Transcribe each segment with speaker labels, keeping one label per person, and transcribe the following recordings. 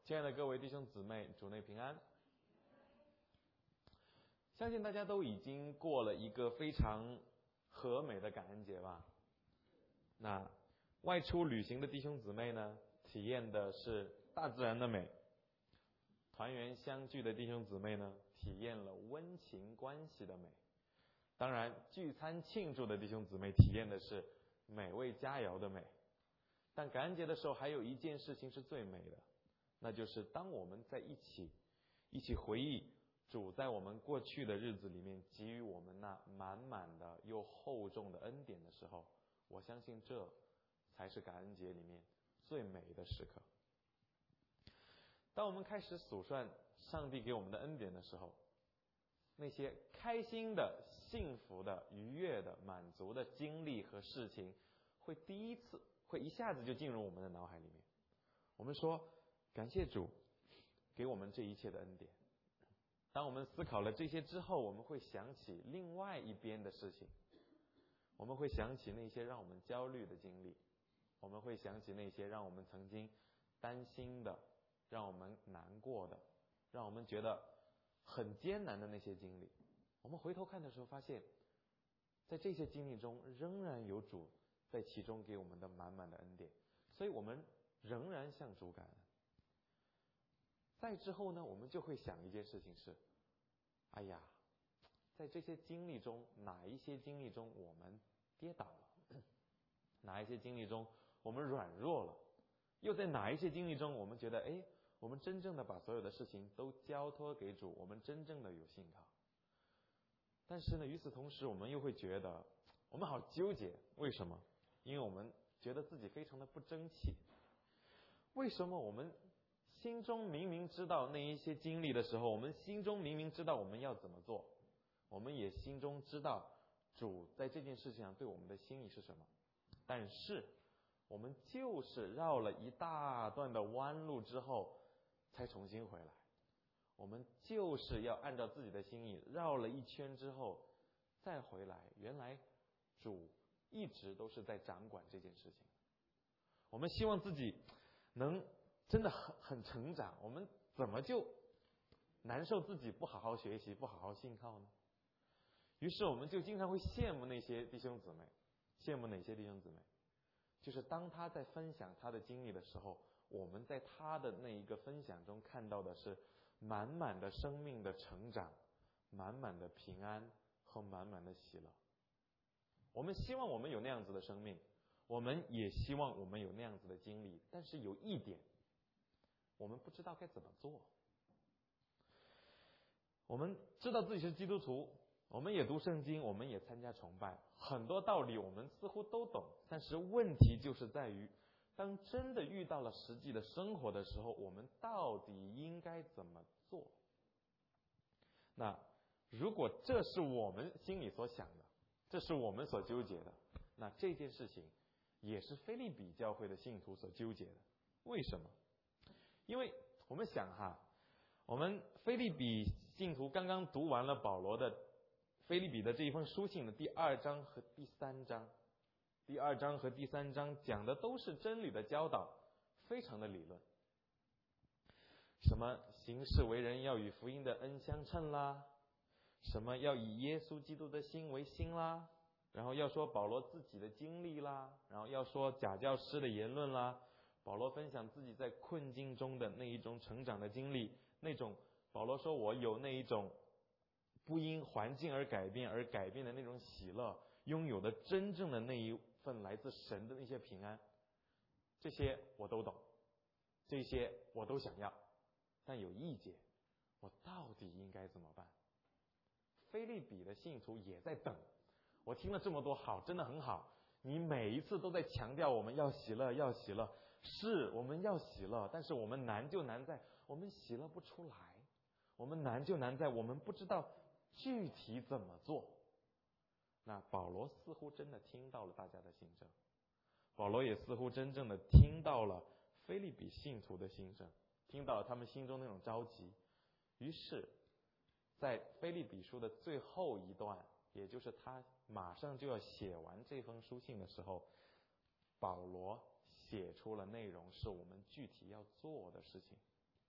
Speaker 1: 亲爱的各位弟兄姊妹，主内平安。相信大家都已经过了一个非常和美的感恩节吧。那外出旅行的弟兄姊妹呢，体验的是大自然的美；团圆相聚的弟兄姊妹呢，体验了温情关系的美。当然，聚餐庆祝的弟兄姊妹体验的是美味佳肴的美。但感恩节的时候，还有一件事情是最美的，那就是当我们在一起回忆主在我们过去的日子里面给予我们那满满的又厚重的恩典的时候，我相信这才是感恩节里面最美的时刻。当我们开始数算上帝给我们的恩典的时候，那些开心的、幸福的、愉悦的、满足的经历和事情，会一下子就进入我们的脑海里面。我们说感谢主给我们这一切的恩典。当我们思考了这些之后，我们会想起另外一边的事情，我们会想起那些让我们焦虑的经历，我们会想起那些让我们曾经担心的，让我们难过的，让我们觉得很艰难的那些经历。我们回头看的时候发现，在这些经历中仍然有主在其中给我们的满满的恩典，所以我们仍然向主感恩。再之后呢，我们就会想一件事情是，哎呀，在这些经历中，哪一些经历中我们跌倒了，哪一些经历中我们软弱了，又在哪一些经历中我们觉得我们真正的把所有的事情都交托给主，我们真正的有信靠。但是呢，与此同时我们又会觉得我们好纠结。为什么？因为我们觉得自己非常的不争气。为什么我们心中明明知道那一些经历的时候，我们心中明明知道我们要怎么做，我们也心中知道主在这件事情上对我们的心意是什么，但是我们就是绕了一大段的弯路之后才重新回来，我们就是要按照自己的心意绕了一圈之后再回来。原来主一直都是在掌管这件事情。我们希望自己能真的很成长，我们怎么就难受自己不好好学习，不好好信靠呢？于是我们就经常会羡慕那些弟兄姊妹。羡慕哪些弟兄姊妹？就是当他在分享他的经历的时候，我们在他的那一个分享中看到的是满满的生命的成长，满满的平安和满满的喜乐。我们希望我们有那样子的生命，我们也希望我们有那样子的经历，但是有一点我们不知道该怎么做。我们知道自己是基督徒，我们也读圣经，我们也参加崇拜，很多道理我们似乎都懂，但是问题就是在于，当真的遇到了实际的生活的时候，我们到底应该怎么做？那如果这是我们心里所想的，这是我们所纠结的，那这件事情也是腓立比教会的信徒所纠结的。为什么？因为我们想我们腓立比信徒刚刚读完了保罗的腓立比的这一封书信的第2章和第3章。第2章和第3章讲的都是真理的教导，非常的理论。什么行事为人要与福音的恩相称啦，什么要以耶稣基督的心为心啦，然后要说保罗自己的经历啦，然后要说假教师的言论啦，保罗分享自己在困境中的那一种成长的经历，那种保罗说我有那一种不因环境而改变的那种喜乐，拥有的真正的那一份来自神的那些平安，这些我都懂，这些我都想要，但有一节，我到底应该怎么办？腓立比的信徒也在等。我听了这么多好，真的很好，你每一次都在强调我们要喜乐，要喜乐，是我们要喜乐，但是我们难就难在我们喜乐不出来，我们难就难在我们不知道具体怎么做。那保罗似乎真的听到了大家的心声，保罗也似乎真正的听到了腓立比信徒的心声，听到了他们心中那种着急。于是在腓立比书的最后一段，也就是他马上就要写完这封书信的时候，保罗写出了内容是我们具体要做的事情。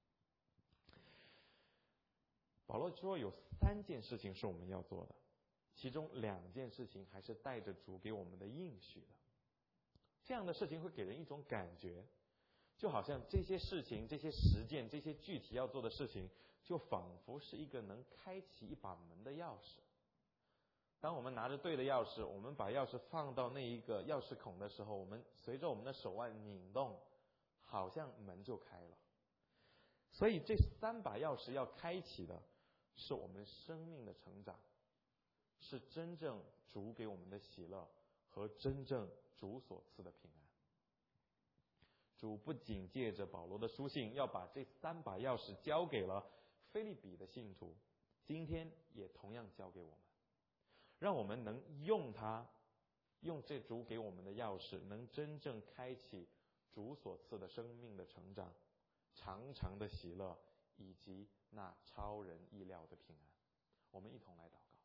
Speaker 1: 保罗说有3件事情是我们要做的，其中2件事情还是带着主给我们的应许的。这样的事情会给人一种感觉，就好像这些事情、这些实践、这些具体要做的事情，就仿佛是一个能开启一把门的钥匙。当我们拿着对的钥匙，我们把钥匙放到那一个钥匙孔的时候，我们随着我们的手腕拧动，好像门就开了。所以这3把钥匙要开启的是我们生命的成长，是真正主给我们的喜乐和真正主所赐的平安。主不仅借着保罗的书信要把这3把钥匙交给了腓立比的信徒，今天也同样交给我们，让我们能用它，用这主给我们的钥匙，能真正开启主所赐的生命的成长、长长的喜乐以及那超人意料的平安。我们一同来祷告。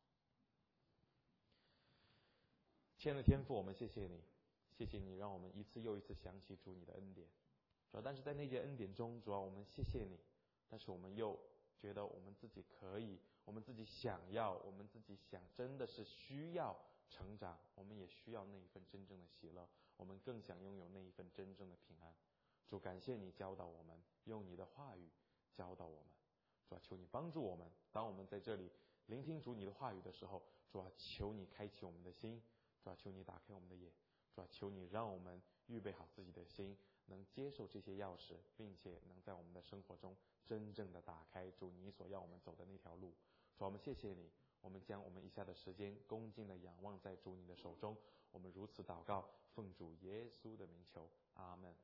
Speaker 1: 亲爱的天父，我们谢谢你，谢谢你让我们一次又一次想起主你的恩典。主要但是在那些恩典中，主要我们谢谢你，但是我们又觉得我们自己可以，我们自己想要，我们自己想真的是需要成长，我们也需要那一份真正的喜乐，我们更想拥有那一份真正的平安。主，感谢你教导我们，用你的话语教导我们。主啊，求你帮助我们，当我们在这里聆听主你的话语的时候，主啊，求你开启我们的心，主啊，求你打开我们的眼，主啊，求你让我们预备好自己的心，能接受这些钥匙，并且能在我们的生活中真正的打开主你所要我们走的那条路。主啊，我们谢谢你，我们将我们以下的时间恭敬的仰望在主你的手中，我们如此祷告，奉主耶稣的名求，阿们。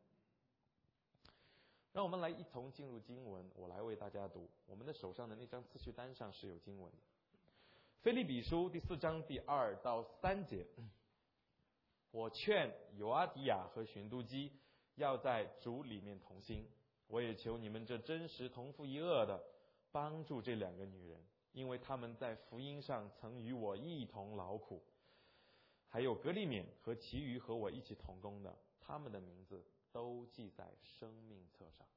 Speaker 1: 让我们来一同进入经文，我来为大家读。我们的手上的那张次序单上是有经文的。腓立比书第4章第2到3节，我劝友阿底亚和寻都基要在主里面同心，我也求你们这真实同父一轭的帮助这2个女人，因为她们在福音上曾与我一同劳苦。还有格利勉和其余和我一起同工的，他们的名字都记在生命册上。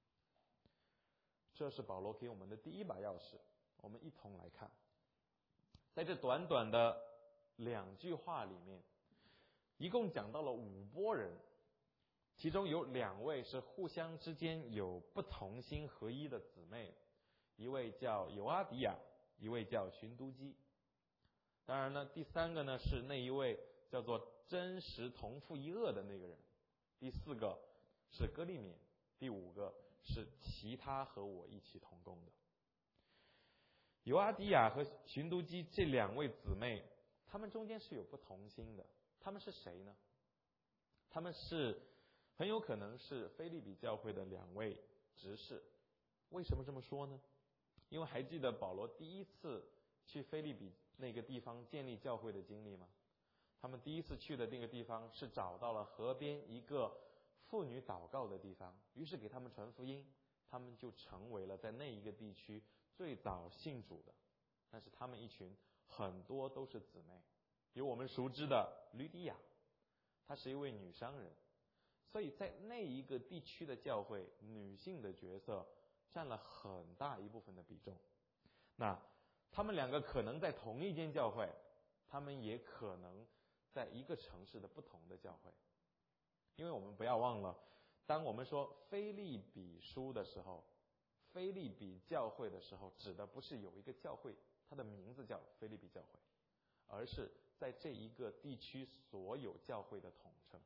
Speaker 1: 这是保罗给我们的第1把钥匙，我们一同来看。在这短短的2句话里面，一共讲到了5拨人，其中有2位是互相之间有不同心合一的姊妹，一位叫友阿底亚，一位叫寻都基。当然呢，第3个呢是那一位叫做真实同父一轭的那个人，第4个是哥利勉，第5个是其他和我一起同工的。友阿底亚和寻都基这2位姊妹，她们中间是有不同心的。她们是谁呢？她们是很有可能是腓立比教会的2位执事。为什么这么说呢？因为还记得保罗第一次去腓立比那个地方建立教会的经历吗？他们第一次去的那个地方是找到了河边一个妇女祷告的地方，于是给他们传福音，他们就成为了在那一个地区最早信主的。但是他们一群很多都是姊妹，有我们熟知的吕底亚，她是一位女商人，所以在那一个地区的教会，女性的角色占了很大一部分的比重。那他们2个可能在同一间教会，他们也可能在一个城市的不同的教会。因为我们不要忘了，当我们说腓立比书的时候，腓立比教会的时候，指的不是有一个教会它的名字叫腓立比教会，而是在这一个地区所有教会的统称。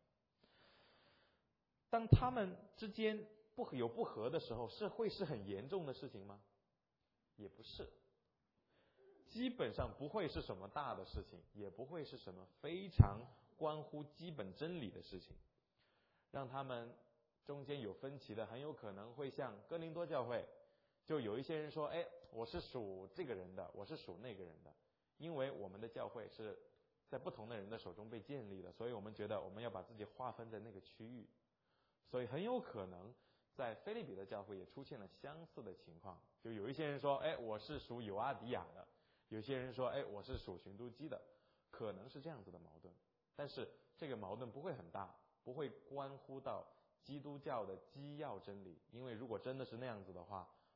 Speaker 1: 当他们之间有不和的时候，会是很严重的事情吗？也不是，基本上不会是什么大的事情，也不会是什么非常关乎基本真理的事情。让他们中间有分歧的，很有可能会像哥林多教会，就有一些人说，我是属这个人的，我是属那个人的，因为我们的教会是在不同的人的手中被建立的，所以我们觉得我们要把自己划分在那个区域。所以很有可能在腓立比的教会也出现了相似的情况，就有一些人说，我是属友阿底亚的，有些人说，我是属寻都基的，可能是这样子的矛盾。但是这个矛盾不会很大，不会关乎到基督教的基要真理，因为如果真的是那样子的话，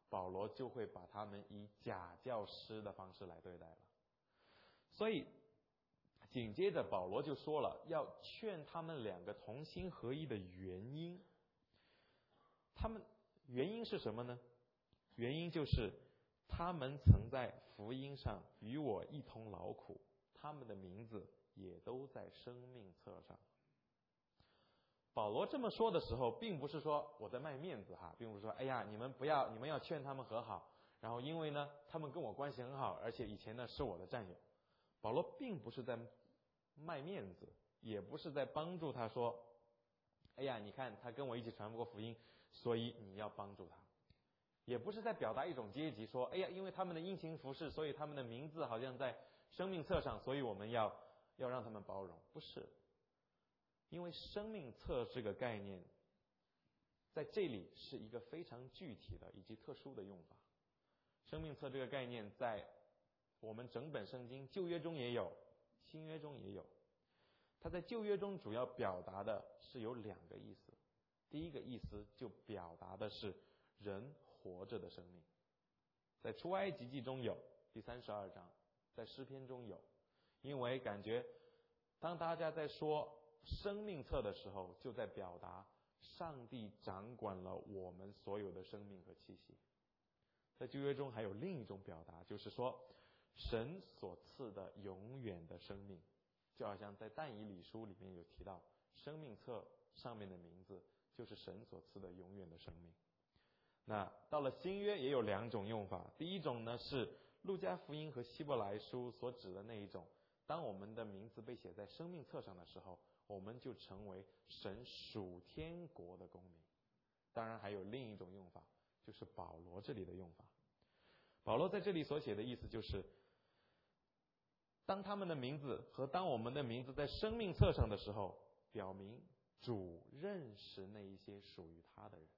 Speaker 1: 保罗就会把他们以假教师的方式来对待了。所以紧接着保罗就说了，要劝他们两个同心合一的原因。他们原因是什么呢？原因就是他们曾在福音上与我一同劳苦，他们的名字也都在生命册上。保罗这么说的时候，并不是说我在卖面子哈，并不是说哎呀你们要劝他们和好，然后因为呢他们跟我关系很好，而且以前呢是我的战友。保罗并不是在卖面子，也不是在帮助他说哎呀你看他跟我一起传播福音，所以你要帮助他。也不是在表达一种阶级，说哎呀因为他们的殷勤服侍，所以他们的名字好像在生命册上，所以我们要让他们包容。不是，因为生命册这个概念在这里是一个非常具体的以及特殊的用法。生命册这个概念在我们整本圣经旧约中也有，新约中也有。它在旧约中主要表达的是有两个意思。第一个意思就表达的是人活着的生命，在出埃及记中有第32章，在诗篇中有。因为感觉当大家在说生命册的时候，就在表达上帝掌管了我们所有的生命和气息。在旧约中还有另一种表达，就是说神所赐的永远的生命，就好像在但以理书里面有提到，生命册上面的名字就是神所赐的永远的生命。那到了新约也有两种用法，第一种呢是路加福音和希伯来书所指的那一种，当我们的名字被写在生命册上的时候，我们就成为神属天国的公民。当然还有另一种用法，就是保罗这里的用法。保罗在这里所写的意思就是，当他们的名字和当我们的名字在生命册上的时候，表明主认识那一些属于他的人，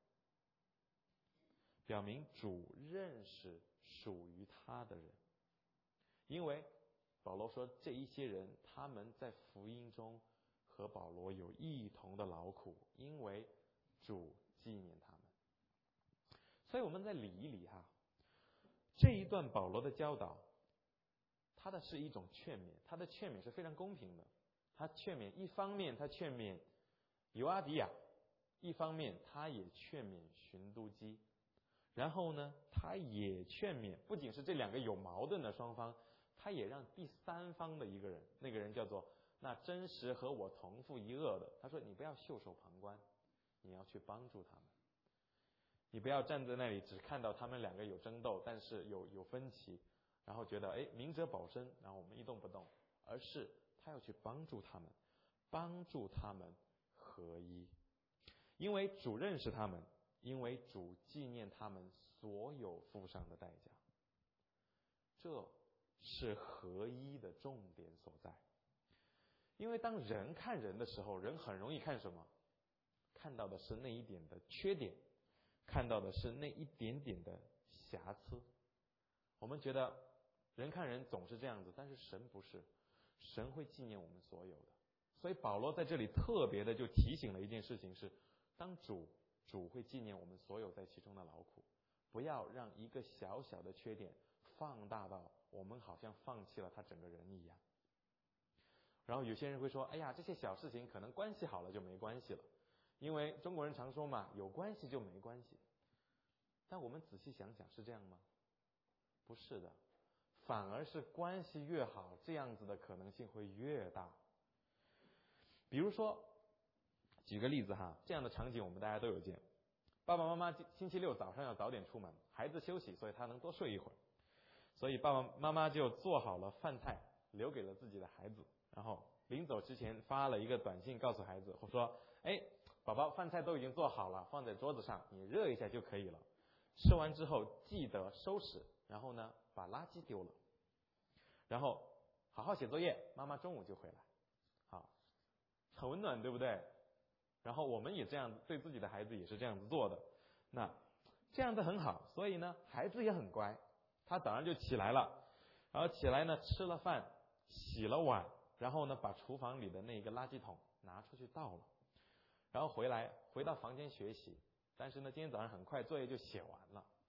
Speaker 1: 表明主认识属于他的人。因为保罗说这一些人他们在福音中和保罗有一同的劳苦，因为主纪念他们。所以我们再理一理哈，这一段保罗的教导，他的是一种劝勉，他的劝勉是非常公平的。他劝勉，一方面他劝勉尤阿迪亚，一方面他也劝勉寻都基。然后呢，他也劝勉，不仅是这两个有矛盾的双方，他也让第三方的一个人，那个人叫做那真实和我同父一轭的，他说你不要袖手旁观，你要去帮助他们。你不要站在那里只看到他们两个有争斗，但是有分歧，然后觉得明哲保身，然后我们一动不动，而是他要去帮助他们，帮助他们合一。因为主认识他们，因为主纪念他们所有付上的代价。这是合一的重点所在。因为当人看人的时候，人很容易看什么？看到的是那一点的缺点，看到的是那一点点的瑕疵。我们觉得人看人总是这样子，但是神不是，神会纪念我们所有的。所以保罗在这里特别的就提醒了一件事情是，当主会纪念我们所有在其中的劳苦，不要让一个小小的缺点放大到我们好像放弃了他整个人一样。然后有些人会说，哎呀，这些小事情可能关系好了就没关系了，因为中国人常说嘛，有关系就没关系。但我们仔细想想，是这样吗？不是的，反而是关系越好，这样子的可能性会越大。比如说举个例子哈，这样的场景我们大家都有见。爸爸妈妈星期六早上要早点出门，孩子休息，所以他能多睡一会儿，所以爸爸妈妈就做好了饭菜留给了自己的孩子，然后临走之前发了一个短信告诉孩子，我说宝宝，饭菜都已经做好了，放在桌子上，你热一下就可以了，吃完之后记得收拾，然后呢把垃圾丢了，然后好好写作业，妈妈中午就回来。好，很温暖对不对？然后我们也这样对自己的孩子也是这样子做的，那这样子很好，所以呢孩子也很乖，他早上就起来了，然后起来呢吃了饭，洗了碗，然后呢把厨房里的那个垃圾桶拿出去倒了，然后回到房间学习，但是呢今天早上很快作业就写完了。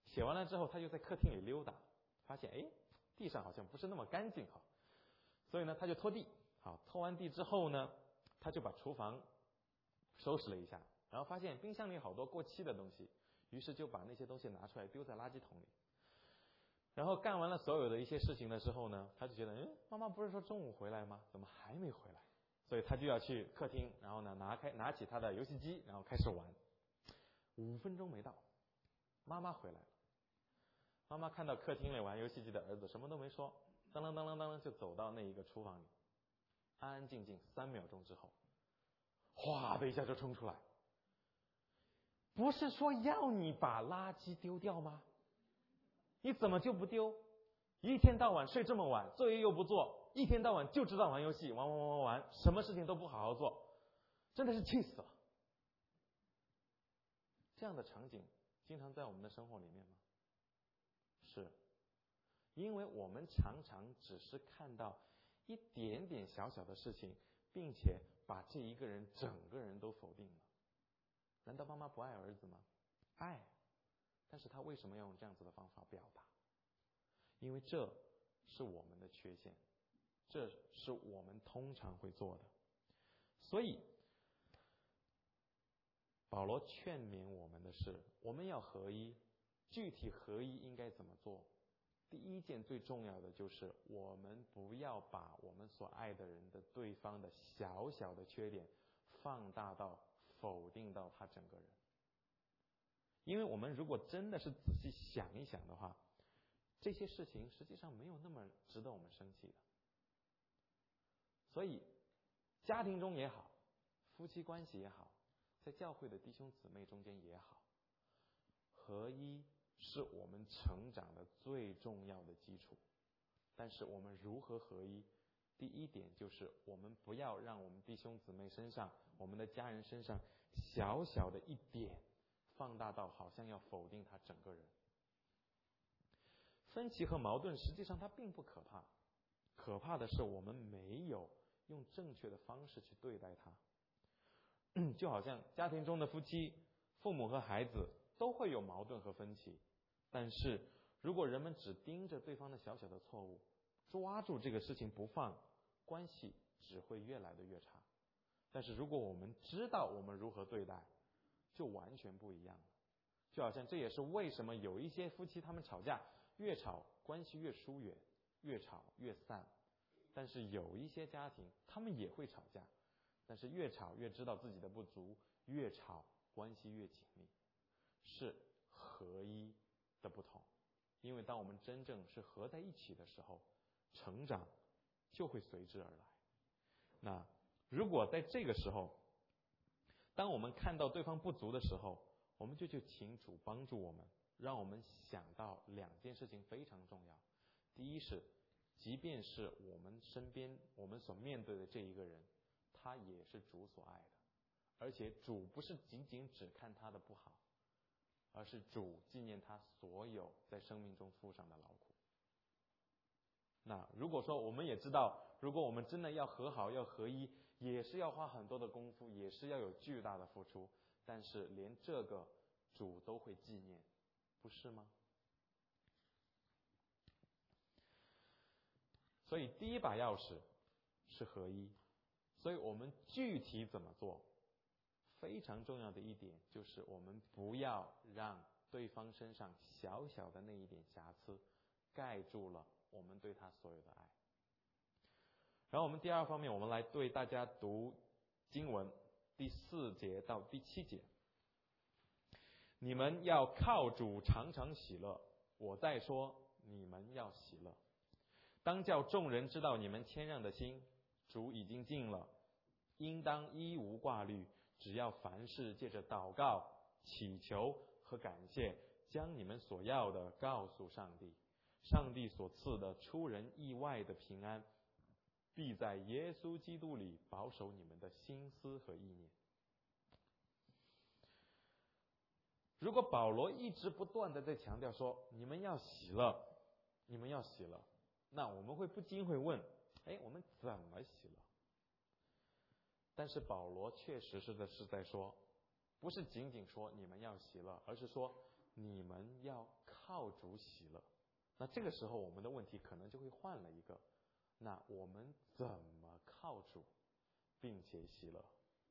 Speaker 1: 写完了之后，他就在客厅里溜达，发现地上好像不是那么干净哈，所以呢，他就拖地。好，拖完地之后呢，他就把厨房收拾了一下，然后发现冰箱里好多过期的东西，于是就把那些东西拿出来丢在垃圾桶里。然后干完了所有的一些事情的时候呢，他就觉得，妈妈不是说中午回来吗？怎么还没回来？所以他就要去客厅，然后呢拿起他的游戏机，然后开始玩。5分钟没到，妈妈回来了。妈妈看到客厅里玩游戏机的儿子，什么都没说，当啷当啷当啷就走到那一个厨房里，安安静静3秒钟之后，哗的一下就冲出来。不是说要你把垃圾丢掉吗？你怎么就不丢？一天到晚睡这么晚，作业又不做，一天到晚就知道玩游戏，玩，什么事情都不好好做，真的是气死了。这样的场景经常在我们的生活里面吗？是，因为我们常常只是看到一点点小小的事情，并且把这一个人整个人都否定了。难道妈妈不爱儿子吗？爱，但是他为什么要用这样子的方法表达？因为这是我们的缺陷，这是我们通常会做的。所以保罗劝勉我们的是，我们要合一。具体合一应该怎么做？第一件最重要的就是，我们不要把我们所爱的人的对方的小小的缺点放大到否定到他整个人。因为我们如果真的是仔细想一想的话，这些事情实际上没有那么值得我们生气的。所以家庭中也好，夫妻关系也好，在教会的弟兄姊妹中间也好，合一是我们成长的最重要的基础。但是我们如何合一？第一点就是我们不要让我们弟兄姊妹身上，我们的家人身上小小的一点放大到好像要否定他整个人。分歧和矛盾实际上它并不可怕，可怕的是我们没有用正确的方式去对待它。就好像家庭中的夫妻、父母和孩子都会有矛盾和分歧，但是如果人们只盯着对方的小小的错误，抓住这个事情不放，关系只会越来的越差。但是如果我们知道我们如何对待，就完全不一样了。就好像这也是为什么有一些夫妻他们吵架，越吵关系越疏远，越吵越散。但是有一些家庭他们也会吵架，但是越吵越知道自己的不足，越吵关系越紧密，是合一的不同。因为当我们真正是合在一起的时候，成长就会随之而来。那如果在这个时候，当我们看到对方不足的时候，我们就请主帮助我们，让我们想到2件事情非常重要。第一是，即便是我们身边我们所面对的这一个人，他也是主所爱的，而且主不是仅仅只看他的不好，而是主纪念他所有在生命中付上的劳苦。那如果说我们也知道，如果我们真的要和好要合一，也是要花很多的功夫，也是要有巨大的付出，但是连这个主都会纪念，不是吗？所以第一把钥匙是合一。所以我们具体怎么做？非常重要的一点就是我们不要让对方身上小小的那一点瑕疵盖住了我们对他所有的爱。然后我们第二方面，我们来对大家读经文第4节到第7节。你们要靠主常常喜乐，我再说，你们要喜乐。当叫众人知道你们谦让的心，主已经尽了，应当一无挂虑，只要凡事借着祷告、祈求和感谢，将你们所要的告诉上帝。上帝所赐的出人意外的平安，必在耶稣基督里保守你们的心思和意念。如果保罗一直不断的在强调说你们要喜乐，你们要喜乐，那我们会不禁会问，我们怎么喜乐？但是保罗确实是在说，不是仅仅说你们要喜乐，而是说你们要靠主喜乐。那这个时候我们的问题可能就会换了一个，那我们怎么靠主并且喜乐？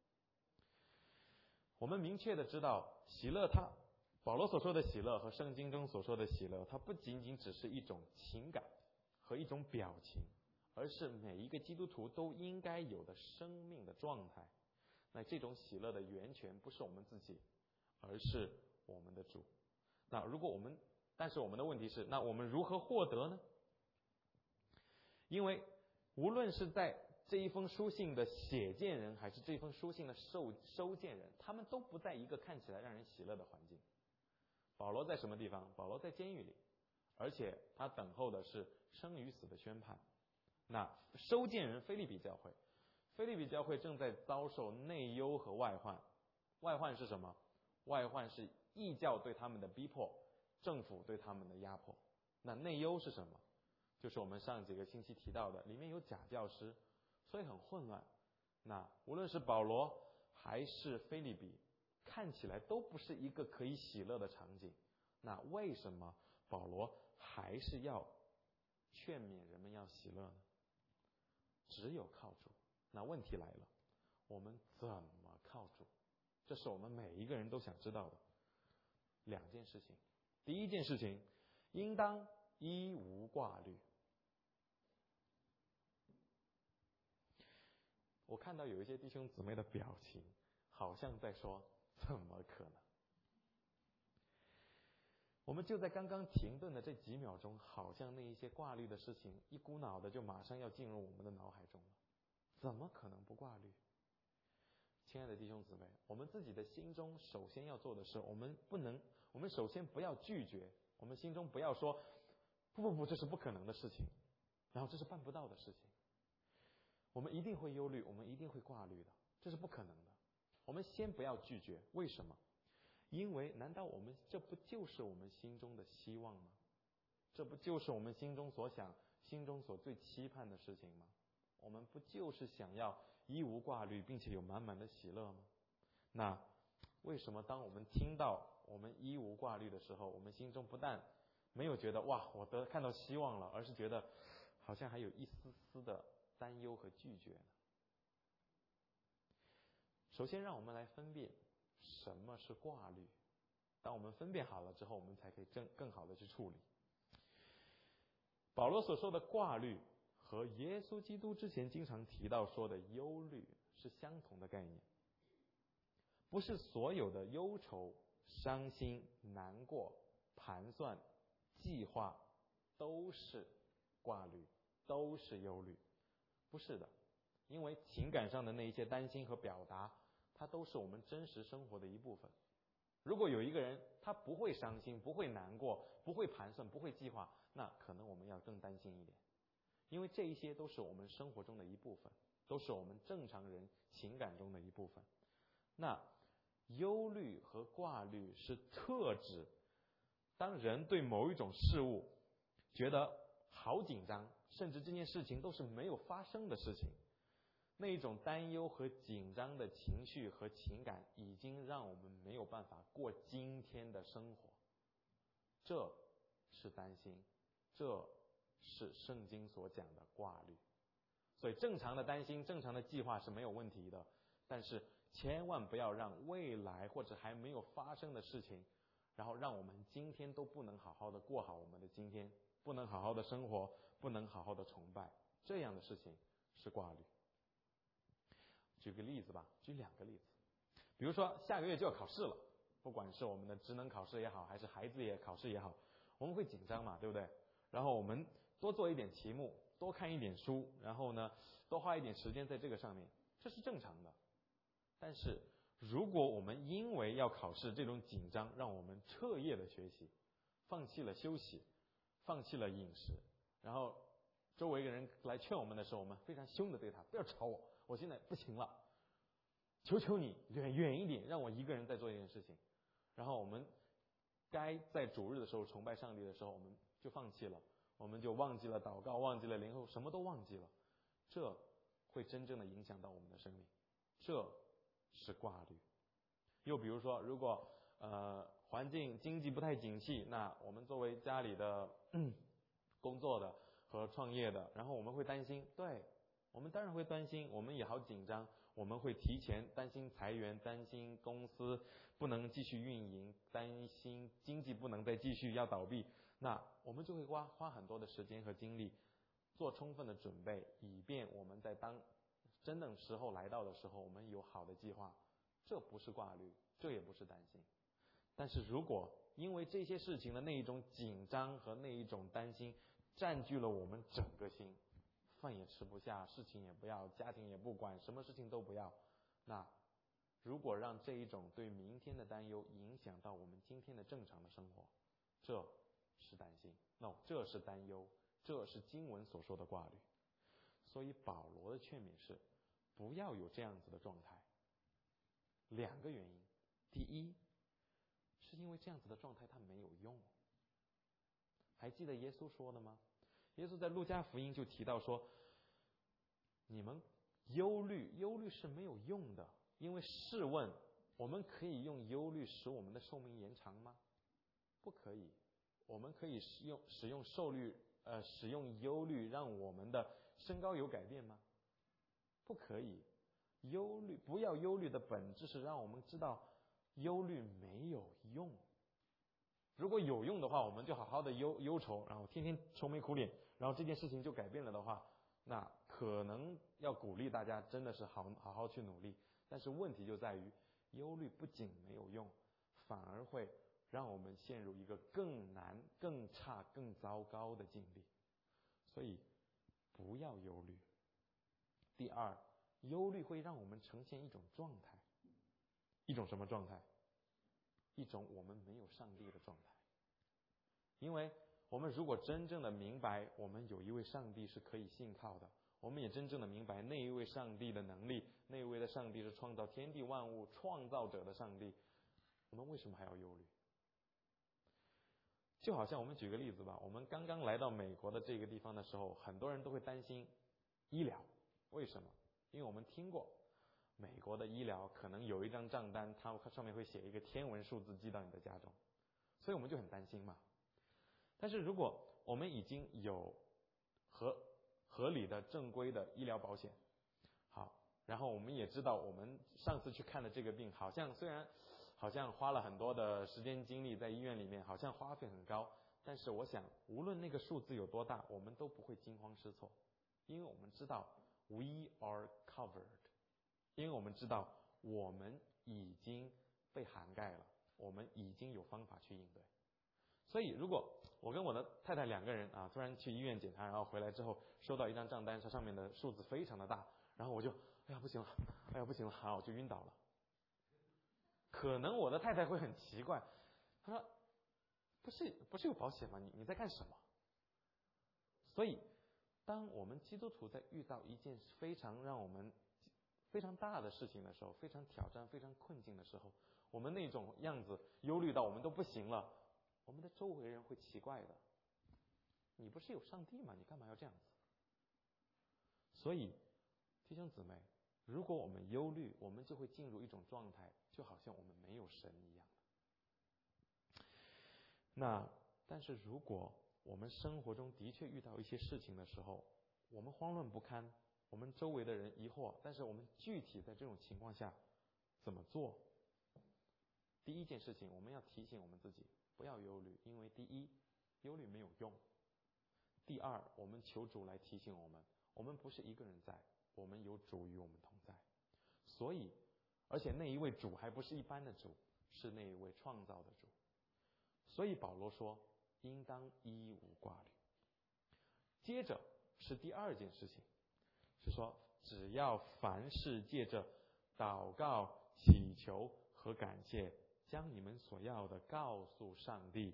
Speaker 1: 我们明确的知道，喜乐保罗所说的喜乐和圣经中所说的喜乐，它不仅仅只是一种情感和一种表情，而是每一个基督徒都应该有的生命的状态。那这种喜乐的源泉不是我们自己，而是我们的主。但是我们的问题是，那我们如何获得呢？因为无论是在这一封书信的写件人，还是这一封书信的收件人，他们都不在一个看起来让人喜乐的环境。保罗在什么地方？保罗在监狱里，而且他等候的是生与死的宣判。那收件人腓立比教会正在遭受内忧和外患。外患是什么？外患是异教对他们的逼迫，政府对他们的压迫。那内忧是什么？就是我们上几个星期提到的，里面有假教师，所以很混乱。那无论是保罗还是腓立比，看起来都不是一个可以喜乐的场景。那为什么保罗还是要劝勉人们要喜乐呢？只有靠主。那问题来了，我们怎么靠主？这是我们每一个人都想知道的两件事情。第一件事情，应当一无挂虑。我看到有一些弟兄姊妹的表情，好像在说怎么可能？我们就在刚刚停顿的这几秒钟，好像那一些挂虑的事情一股脑的就马上要进入我们的脑海中了。怎么可能不挂虑？亲爱的弟兄姊妹，我们自己的心中首先要做的是，我们首先不要拒绝，我们心中不要说不，这是不可能的事情，然后这是办不到的事情。我们一定会忧虑，我们一定会挂虑的，这是不可能的。我们先不要拒绝，为什么？因为难道这不就是我们心中的希望吗？这不就是我们心中所想、心中所最期盼的事情吗？我们不就是想要一无挂虑，并且有满满的喜乐吗？那为什么当我们听到我们一无挂虑的时候，我们心中不但没有觉得哇，我看到希望了，而是觉得好像还有一丝丝的担忧和拒绝呢？首先，让我们来分辨什么是挂虑。当我们分辨好了之后，我们才可以更好的去处理。保罗所说的挂虑和耶稣基督之前经常提到说的忧虑是相同的概念。不是所有的忧愁、伤心、难过、盘算、计划都是挂虑，都是忧虑。不是的，因为情感上的那一些担心和表达，它都是我们真实生活的一部分。如果有一个人他不会伤心、不会难过、不会盘算、不会计划，那可能我们要更担心一点，因为这一些都是我们生活中的一部分，都是我们正常人情感中的一部分。那忧虑和挂虑是特指当人对某一种事物觉得好紧张，甚至这件事情都是没有发生的事情，那一种担忧和紧张的情绪和情感已经让我们没有办法过今天的生活。这是担心，这是圣经所讲的挂虑。所以正常的担心、正常的计划是没有问题的，但是千万不要让未来或者还没有发生的事情，然后让我们今天都不能好好的过好我们的今天，不能好好的生活，不能好好的崇拜，这样的事情是挂虑。举个例子吧，举2个例子。比如说下个月就要考试了，不管是我们的职能考试也好，还是孩子也考试也好，我们会紧张嘛，对不对？然后我们多做一点题目，多看一点书，然后呢多花一点时间在这个上面，这是正常的。但是如果我们因为要考试这种紧张，让我们彻夜的学习，放弃了休息，放弃了饮食，然后周围的人来劝我们的时候，我们非常凶的对他，不要吵我，我现在不行了，求求你远一点，让我一个人在做一件事情。然后我们该在主日的时候崇拜上帝的时候，我们就放弃了，我们就忘记了祷告，忘记了灵后，什么都忘记了。这会真正的影响到我们的生命，这是挂虑。又比如说，如果环境经济不太景气，那我们作为家里的工作的和创业的，然后我们会担心，对，我们当然会担心，我们也好紧张，我们会提前担心裁员，担心公司不能继续运营，担心经济不能再继续要倒闭，那我们就会花很多的时间和精力做充分的准备，以便我们在当真正时候来到的时候，我们有好的计划。这不是挂虑，这也不是担心。但是如果因为这些事情的那一种紧张和那一种担心占据了我们整个心，饭也吃不下，事情也不要，家庭也不管，什么事情都不要，那如果让这一种对明天的担忧影响到我们今天的正常的生活，这是担心，这是担忧，这是经文所说的挂虑。所以保罗的劝勉是不要有这样子的状态。2个原因，第一是因为这样子的状态它没有用。还记得耶稣说的吗？耶稣在路加福音就提到说，你们忧虑是没有用的，因为试问我们可以用忧虑使我们的寿命延长吗？不可以。我们可以使用忧虑让我们的身高有改变吗？不可以。不要忧虑的本质是让我们知道忧虑没有用。如果有用的话，我们就好好的忧愁，然后天天愁眉苦脸，然后这件事情就改变了的话，那可能要鼓励大家真的是好好去努力。但是问题就在于，忧虑不仅没有用，反而会让我们陷入一个更难、更差、更糟糕的境地。所以不要忧虑。第二，忧虑会让我们呈现一种状态，一种什么状态？一种我们没有上帝的状态。因为我们如果真正的明白我们有一位上帝是可以信靠的，我们也真正的明白那一位上帝的能力，那一位的上帝是创造天地万物创造者的上帝，我们为什么还要忧虑？就好像我们举个例子吧，我们刚刚来到美国的这个地方的时候，很多人都会担心医疗。为什么？因为我们听过美国的医疗可能有一张账单，它上面会写一个天文数字寄到你的家中，所以我们就很担心嘛。但是如果我们已经有合理的正规的医疗保险，好，然后我们也知道我们上次去看的这个病，虽然好像花了很多的时间精力在医院里面，好像花费很高，但是我想无论那个数字有多大，我们都不会惊慌失措，因为我们知道 we are covered， 因为我们知道我们已经被涵盖了，我们已经有方法去应对。所以如果我跟我的太太2个人突然去医院检查，然后回来之后收到一张账单，它上面的数字非常的大，然后我就不行了，好，我就晕倒了。可能我的太太会很奇怪，她说不是有保险吗？你在干什么？所以当我们基督徒在遇到一件让我们非常大的事情的时候，非常挑战、非常困境的时候，我们那种样子忧虑到我们都不行了，我们的周围人会奇怪的，你不是有上帝吗？你干嘛要这样子？所以弟兄姊妹，如果我们忧虑，我们就会进入一种状态，就好像我们没有神一样的。但是如果我们生活中的确遇到一些事情的时候，我们慌乱不堪，我们周围的人疑惑，但是我们具体在这种情况下怎么做？第一件事情，我们要提醒我们自己不要忧虑，因为第一，忧虑没有用；第二，我们求主来提醒我们不是一个人在，我们有主与我们同在。所以，而且那一位主还不是一般的主，是那一位创造的主。所以保罗说，应当一无挂虑。接着是第二件事情，是说只要凡事借着祷告、祈求和感谢，将你们所要的告诉上帝。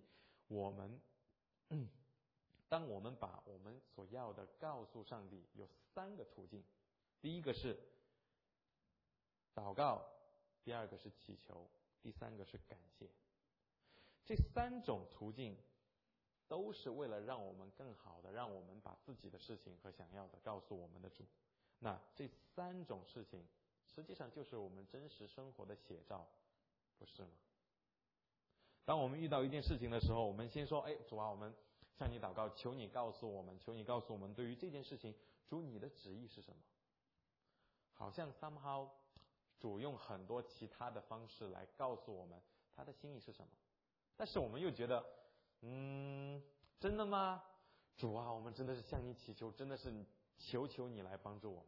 Speaker 1: 当我们把我们所要的告诉上帝，有3个途径。第一个是祷告，第二个是祈求，第3个是感谢。这3种途径都是为了让我们更好的让我们把自己的事情和想要的告诉我们的主。那这3种事情实际上就是我们真实生活的写照，不是吗？ 当我们遇到一件事情的时候，我们先说，主啊，我们向你祷告，求你告诉我们，求你告诉我们对于这件事情，主你的旨意是什么？好像 somehow 主用很多其他的方式来告诉我们他的心意是什么，但是我们又觉得，真的吗？主啊，我们真的是向你祈求，真的是求求你来帮助我们。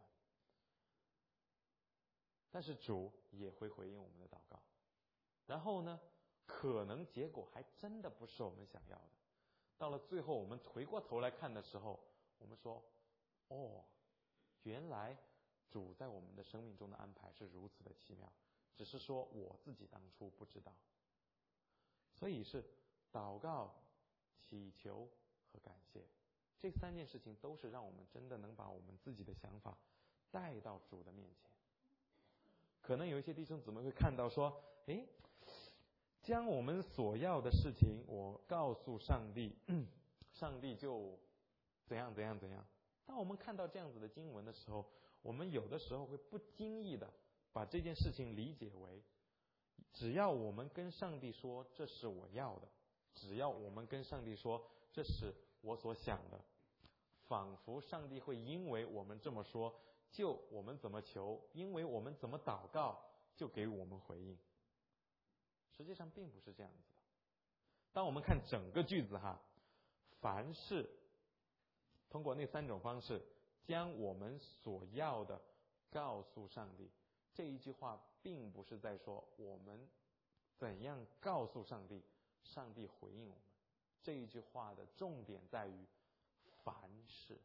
Speaker 1: 但是主也会回应我们的祷告，然后呢，可能结果还真的不是我们想要的。到了最后，我们回过头来看的时候，我们说，原来主在我们的生命中的安排是如此的奇妙，只是说我自己当初不知道。所以是祷告、祈求和感谢，这3件事情都是让我们真的能把我们自己的想法带到主的面前。可能有一些弟兄姊妹会看到说，将我们所要的事情我告诉上帝，上帝就怎样怎样怎样。当我们看到这样子的经文的时候，我们有的时候会不经意的把这件事情理解为，只要我们跟上帝说这是我要的，只要我们跟上帝说这是我所想的，仿佛上帝会因为我们这么说，就我们怎么求，因为我们怎么祷告，就给我们回应。实际上并不是这样子的。当我们看整个句子凡是通过那3种方式将我们所要的告诉上帝，这一句话并不是在说我们怎样告诉上帝，上帝回应我们。这一句话的重点在于凡事。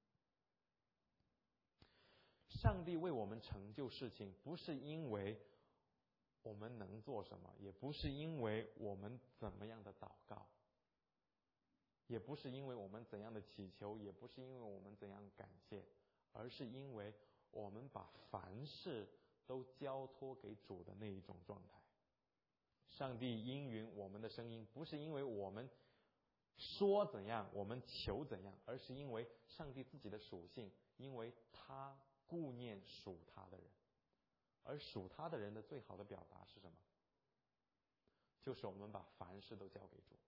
Speaker 1: 上帝为我们成就事情，不是因为我们能做什么，也不是因为我们怎么样的祷告，也不是因为我们怎样的祈求，也不是因为我们怎样感谢，而是因为我们把凡事都交托给主的那一种状态。上帝应允我们的声音，不是因为我们说怎样，我们求怎样，而是因为上帝自己的属性，因为他顾念属他的人。而属他的人的最好的表达是什么？就是我们把凡事都交给主。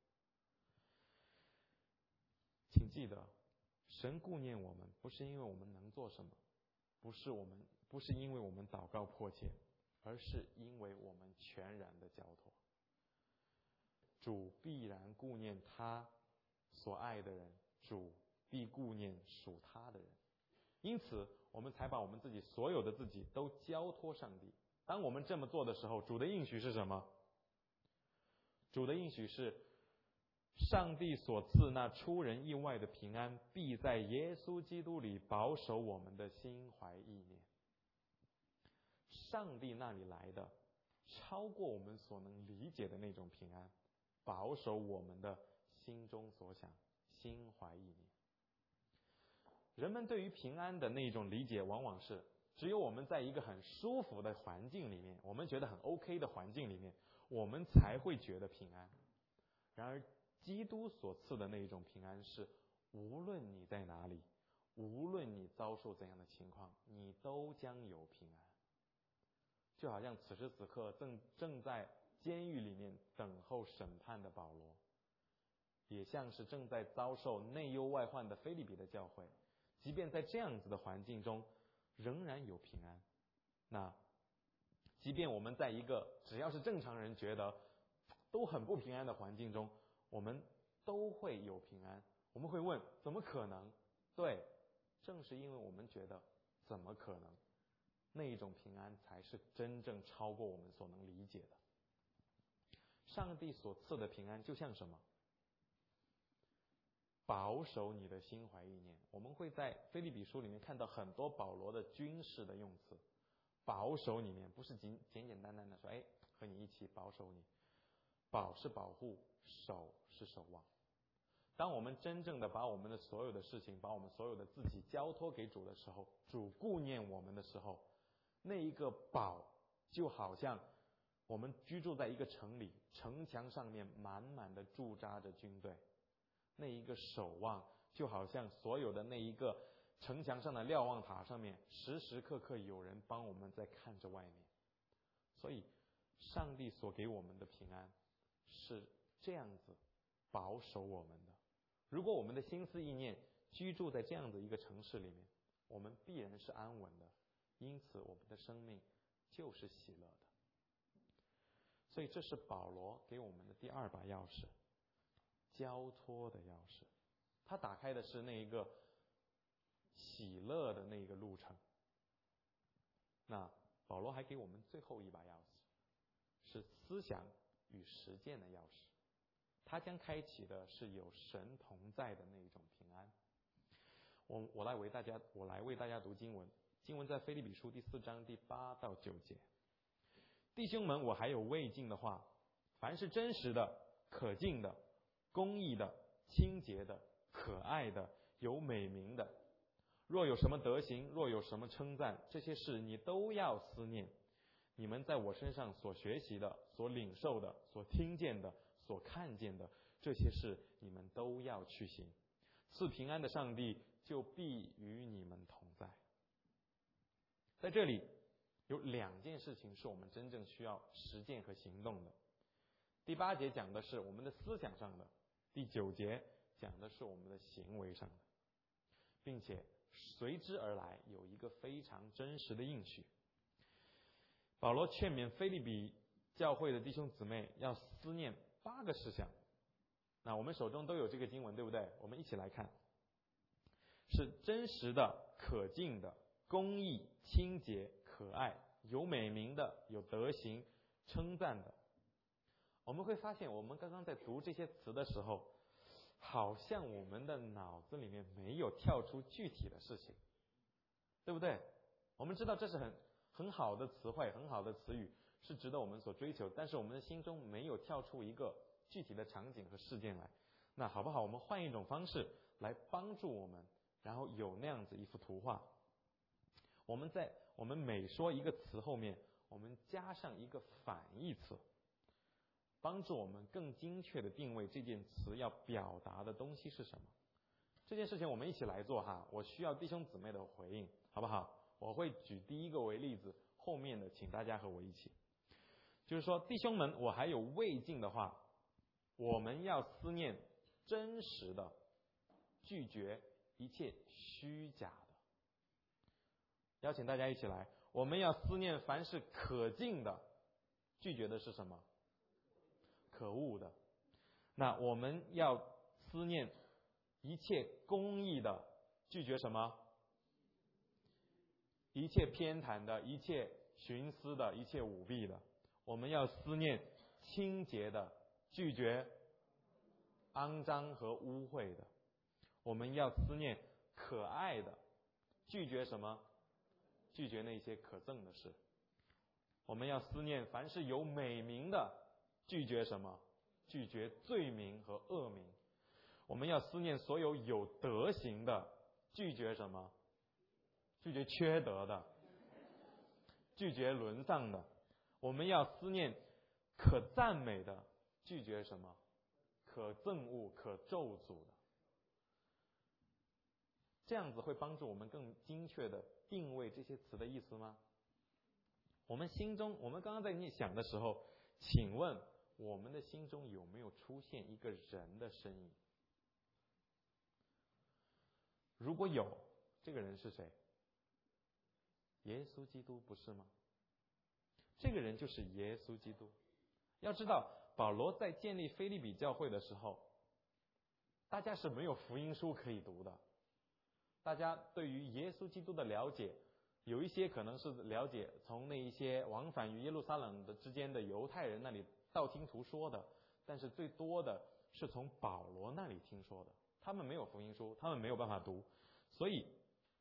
Speaker 1: 请记得，神顾念我们，不是因为我们能做什么，不是因为我们祷告迫切，而是因为我们全然的交托。主必然顾念他所爱的人，主必顾念属他的人。因此我们才把我们自己所有的自己都交托上帝。当我们这么做的时候，主的应许是什么？主的应许是，上帝所赐那出人意外的平安，必在耶稣基督里保守我们的心怀意念。上帝那里来的超过我们所能理解的那种平安，保守我们的心中所想，心怀意念。人们对于平安的那种理解，往往是只有我们在一个很舒服的环境里面，我们觉得很 OK 的环境里面，我们才会觉得平安。然而基督所赐的那一种平安是，无论你在哪里，无论你遭受怎样的情况，你都将有平安。就好像此时此刻正在监狱里面等候审判的保罗，也像是正在遭受内忧外患的腓立比的教会，即便在这样子的环境中仍然有平安。那即便我们在一个只要是正常人觉得都很不平安的环境中，我们都会有平安。我们会问，怎么可能？对，正是因为我们觉得怎么可能，那一种平安才是真正超过我们所能理解的。上帝所赐的平安就像什么？保守你的心怀意念。我们会在腓立比书里面看到很多保罗的军事的用词。保守里面不是简简单单的说，和你一起保守你。保是保护，守是守望。当我们真正的把我们的所有的事情，把我们所有的自己交托给主的时候，主顾念我们的时候，那一个保就好像我们居住在一个城里，城墙上面满满的驻扎着军队。那一个守望就好像所有的那一个城墙上的瞭望塔上面，时时刻刻有人帮我们在看着外面。所以上帝所给我们的平安是这样子保守我们的。如果我们的心思意念居住在这样的一个城市里面，我们必然是安稳的，因此我们的生命就是喜乐的。所以这是保罗给我们的第二把钥匙，交托的钥匙。他打开的是那一个喜乐的那个路程。那保罗还给我们最后一把钥匙，是思想与实践的钥匙。他将开启的是有神同在的那一种平安。我来为大家读经文。经文在腓立比书第4章第8到9节。弟兄们，我还有未尽的话，凡是真实的、可敬的、公义的、清洁的、可爱的、有美名的，若有什么德行，若有什么称赞，这些事你都要思念。你们在我身上所学习的、所领受的、所听见的、所看见的，这些事你们都要去行。赐平安的上帝就必与你们同在。在这里有2件事情是我们真正需要实践和行动的。第8节讲的是我们的思想上的，第9节讲的是我们的行为上的，并且随之而来有一个非常真实的应许。保罗劝勉腓立比教会的弟兄姊妹要思念8个事项。那我们手中都有这个经文，对不对？我们一起来看。是真实的、可敬的、公义、清洁、可爱、有美名的、有德行、称赞的。我们会发现，我们刚刚在读这些词的时候，好像我们的脑子里面没有跳出具体的事情，对不对？我们知道这是很好的词汇，很好的词语，是值得我们所追求，但是我们的心中没有跳出一个具体的场景和事件来。那好不好？我们换一种方式来帮助我们，然后有那样子一幅图画。我们每说一个词后面，我们加上一个反义词，帮助我们更精确的定位这件词要表达的东西是什么。这件事情我们一起来做哈，我需要弟兄姊妹的回应，好不好？我会举第一个为例子，后面的请大家和我一起。就是说，弟兄们，我还有未尽的话，我们要思念真实的，拒绝一切虚假的。邀请大家一起来，我们要思念凡是可敬的，拒绝的是什么？可恶的。那我们要思念一切公义的，拒绝什么？一切偏袒的，一切徇私的，一切舞弊的。我们要思念清洁的，拒绝肮脏和污秽的。我们要思念可爱的，拒绝什么？拒绝那些可憎的事。我们要思念凡是有美名的，拒绝什么？拒绝罪名和恶名。我们要思念所有有德行的，拒绝什么？拒绝缺德的，拒绝沦丧的。我们要思念可赞美的，拒绝什么？可憎恶、可咒诅的。这样子会帮助我们更精确的定位这些词的意思吗？我们刚刚在你想的时候，请问我们的心中有没有出现一个人的身影？如果有，这个人是谁？耶稣基督，不是吗？这个人就是耶稣基督。要知道，保罗在建立腓立比教会的时候，大家是没有福音书可以读的。大家对于耶稣基督的了解，有一些可能是了解从那一些往返于耶路撒冷的之间的犹太人那里道听途说的，但是最多的是从保罗那里听说的。他们没有福音书，他们没有办法读，所以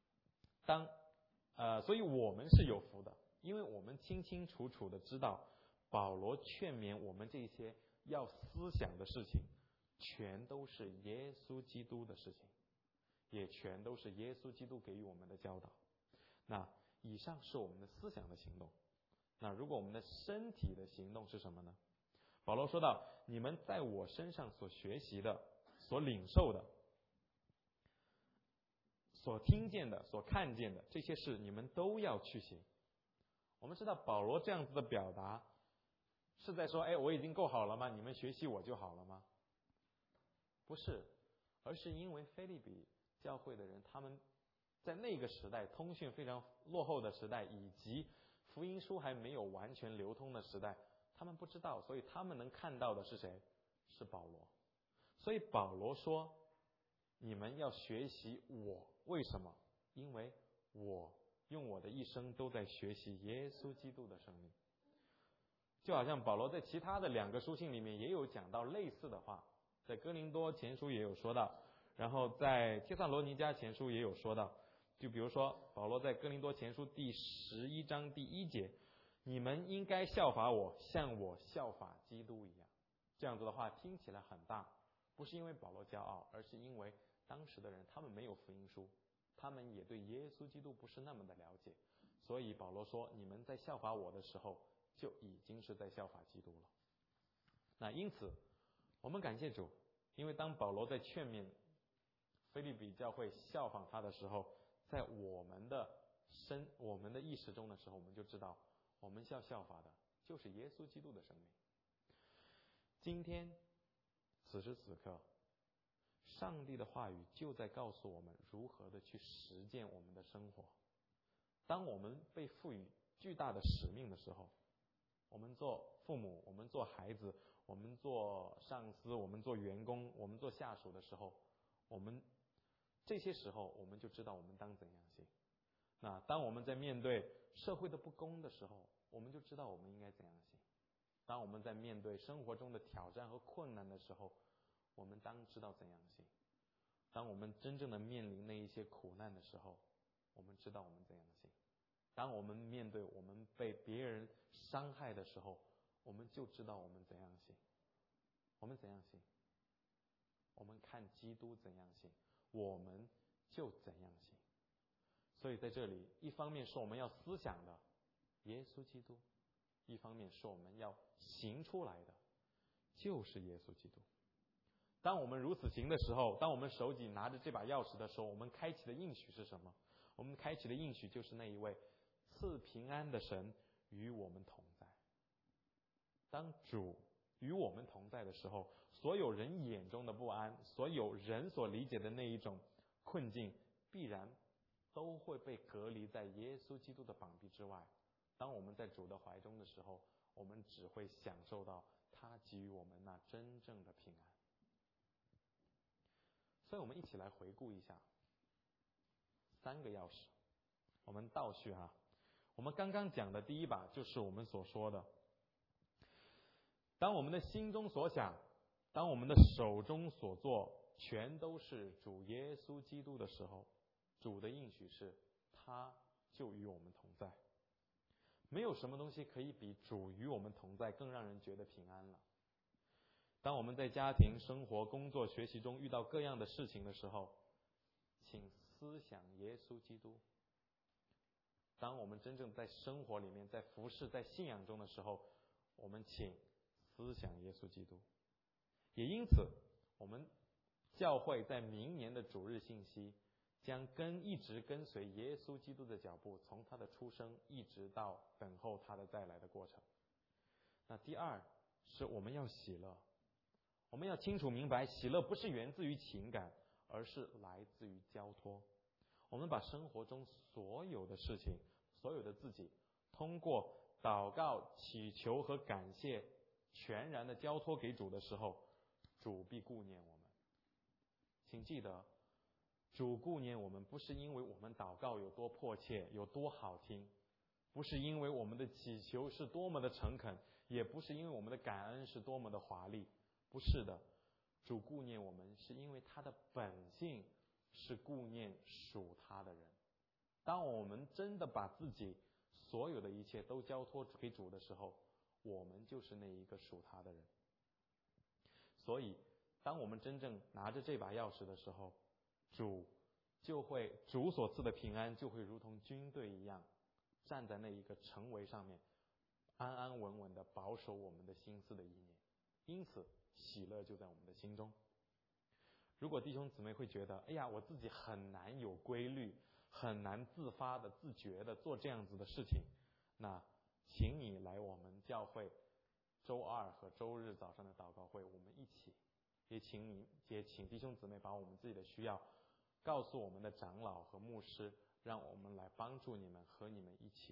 Speaker 1: 我们是有福的，因为我们清清楚楚的知道保罗劝勉我们这些要思想的事情，全都是耶稣基督的事情，也全都是耶稣基督给予我们的教导。那以上是我们的思想的行动。那如果我们的身体的行动是什么呢？保罗说到，你们在我身上所学习的、所领受的、所听见的、所看见的，这些事你们都要去行。我们知道保罗这样子的表达， 是在说，我已经够好了吗？你们学习我就好了吗？不是，而是因为腓立比教会的人，他们在那个时代通讯非常落后的时代，以及福音书还没有完全流通的时代，他们不知道，所以他们能看到的是谁？是保罗。所以保罗说，你们要学习我，为什么？因为我用我的一生都在学习耶稣基督的生命。就好像保罗在其他的2个书信里面也有讲到类似的话，在哥林多前书也有说到，然后在帖撒罗尼迦前书也有说到。就比如说保罗在哥林多前书第11章第1节，你们应该效法我，像我效法基督一样。这样子的话听起来很大，不是因为保罗骄傲，而是因为当时的人他们没有福音书，他们也对耶稣基督不是那么的了解，所以保罗说，你们在效法我的时候就已经是在效法基督了。那因此我们感谢主，因为当保罗在劝勉腓立比教会效仿他的时候，在我们的意识中的时候，我们就知道我们要效法的就是耶稣基督的生命。今天此时此刻，上帝的话语就在告诉我们如何的去实践我们的生活。当我们被赋予巨大的使命的时候，我们做父母，我们做孩子，我们做上司，我们做员工，我们做下属的时候，这些时候我们就知道我们当怎样行。那当我们在面对社会的不公的时候，我们就知道我们应该怎样行。当我们在面对生活中的挑战和困难的时候，我们当知道怎样行。当我们真正的面临那一些苦难的时候，我们知道我们怎样行。当我们面对我们被别人伤害的时候，我们就知道我们怎样行。我们怎样行？我们看基督怎样行，我们就怎样行。所以在这里，一方面是我们要思想的耶稣基督，一方面是我们要行出来的就是耶稣基督。当我们如此行的时候，当我们手里拿着这把钥匙的时候，我们开启的应许是什么？我们开启的应许就是那一位赐平安的神与我们同在。当主与我们同在的时候，所有人眼中的不安，所有人所理解的那一种困境，必然都会被隔离在耶稣基督的膀臂之外。当我们在主的怀中的时候，我们只会享受到他给予我们那真正的平安。所以我们一起来回顾一下3个钥匙，我们倒叙哈。我们刚刚讲的第一把就是我们所说的，当我们的心中所想，当我们的手中所做全都是主耶稣基督的时候，主的应许是他就与我们同在。没有什么东西可以比主与我们同在更让人觉得平安了。当我们在家庭、生活、工作、学习中遇到各样的事情的时候，请思想耶稣基督。当我们真正在生活里面，在服侍、在信仰中的时候，我们请思想耶稣基督。也因此，我们教会在明年的主日信息将一直跟随耶稣基督的脚步，从他的出生一直到等候他的再来的过程。那第二是我们要喜乐。我们要清楚明白，喜乐不是源自于情感，而是来自于交托。我们把生活中所有的事情，所有的自己，通过祷告、祈求和感谢，全然的交托给主的时候，主必顾念我们。请记得，主顾念我们不是因为我们祷告有多迫切，有多好听，不是因为我们的祈求是多么的诚恳，也不是因为我们的感恩是多么的华丽。不是的，主顾念我们是因为他的本性是顾念属他的人。当我们真的把自己所有的一切都交托给主的时候，我们就是那一个属他的人。所以当我们真正拿着这把钥匙的时候，主所赐的平安就会如同军队一样，站在那一个城围上面，安安稳稳地保守我们的心思的意念。因此喜乐就在我们的心中。如果弟兄姊妹会觉得，我自己很难有规律，很难自发的、自觉的做这样子的事情，那请你来我们教会周二和周日早上的祷告会，我们一起，也请弟兄姊妹把我们自己的需要告诉我们的长老和牧师，让我们来帮助你们，和你们一起。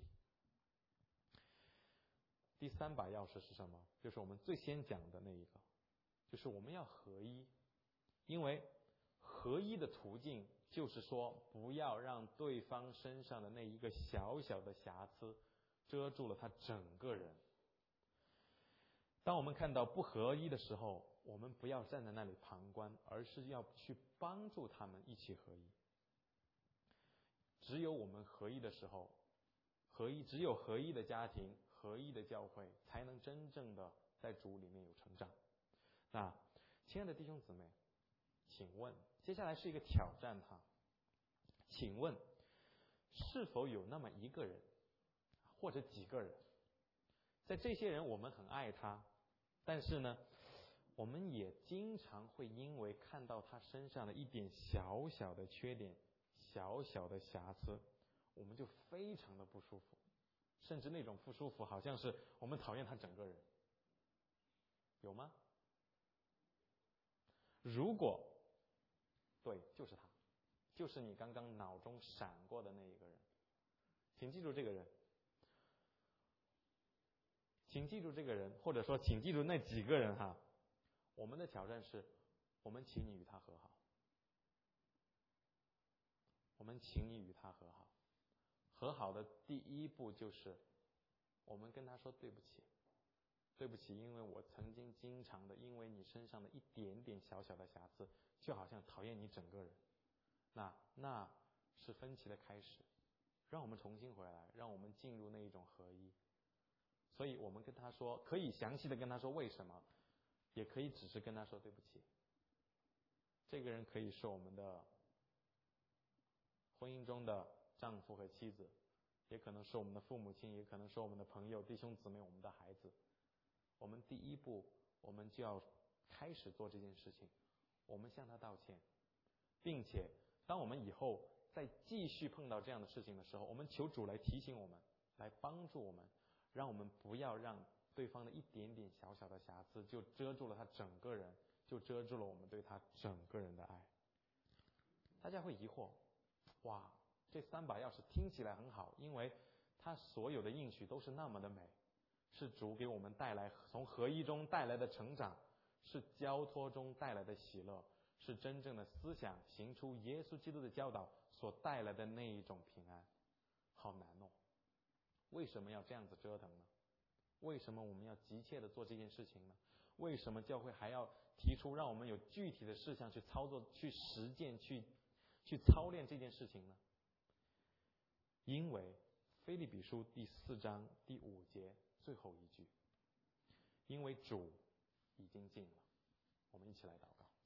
Speaker 1: 第3把钥匙是什么？就是我们最先讲的那一个，就是我们要合一。因为合一的途径就是说，不要让对方身上的那一个小小的瑕疵遮住了他整个人。当我们看到不合一的时候，我们不要站在那里旁观，而是要去帮助他们一起合一。只有我们合一的时候，只有合一的家庭、合一的教会，才能真正的在主里面有成长。那亲爱的弟兄姊妹，请问接下来是一个挑战哈，请问是否有那么一个人或者几个人，在这些人我们很爱他，但是呢，我们也经常会因为看到他身上的一点小小的缺点、小小的瑕疵，我们就非常的不舒服，甚至那种不舒服好像是我们讨厌他整个人，有吗？如果对，就是他，就是你刚刚脑中闪过的那一个人，请记住这个人，请记住这个人，或者说请记住那几个人哈。我们的挑战是，我们请你与他和好，我们请你与他和好。和好的第一步就是我们跟他说对不起，对不起，因为我曾经经常的因为你身上的一点点小小的瑕疵，就好像讨厌你整个人。那是分歧的开始，让我们重新回来，让我们进入那一种合一。所以我们跟他说，可以详细的跟他说为什么，也可以只是跟他说对不起。这个人可以是我们的婚姻中的丈夫和妻子，也可能是我们的父母亲，也可能是我们的朋友、弟兄姊妹、我们的孩子。我们第一步，我们就要开始做这件事情，我们向他道歉，并且当我们以后再继续碰到这样的事情的时候，我们求主来提醒我们，来帮助我们，让我们不要让对方的一点点小小的瑕疵就遮住了他整个人，就遮住了我们对他整个人的爱。大家会疑惑，哇，这3把钥匙听起来很好，因为他所有的应许都是那么的美，是主给我们带来从合一中带来的成长，是交托中带来的喜乐，是真正的思想行出耶稣基督的教导所带来的那一种平安。好难哦，为什么要这样子折腾呢？为什么我们要急切的做这件事情呢？为什么教会还要提出让我们有具体的事项去操作、去实践、去操练这件事情呢？因为腓立比书第4章第5节最后一句，因为主已经近了。我们一起来祷告。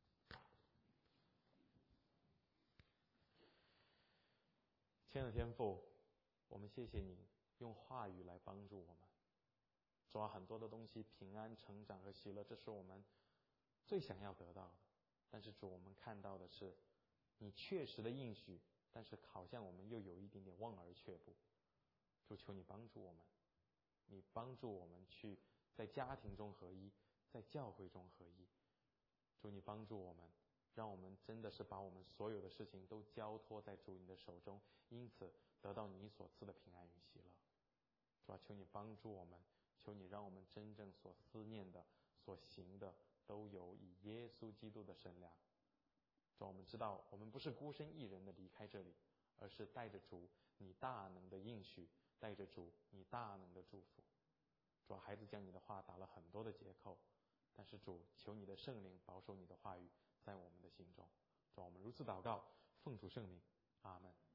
Speaker 1: 亲爱的天父，我们谢谢你用话语来帮助我们。主要很多的东西，平安、成长和喜乐，这是我们最想要得到的。但是主，我们看到的是你确实的应许，但是好像我们又有一点点望而却步。主，求你帮助我们，你帮助我们去在家庭中合一，在教会中合一。主，你帮助我们，让我们真的是把我们所有的事情都交托在主你的手中，因此得到你所赐的平安与喜乐。主，求你帮助我们，求你让我们真正所思念的、所行的都有以耶稣基督的身量。主，我们知道我们不是孤身一人的离开这里，而是带着主你大能的应许，带着主你大能的祝福。主，孩子将你的话打了很多的结扣，但是主，求你的圣灵保守你的话语在我们的心中。主，我们如此祷告，奉主圣名，阿们。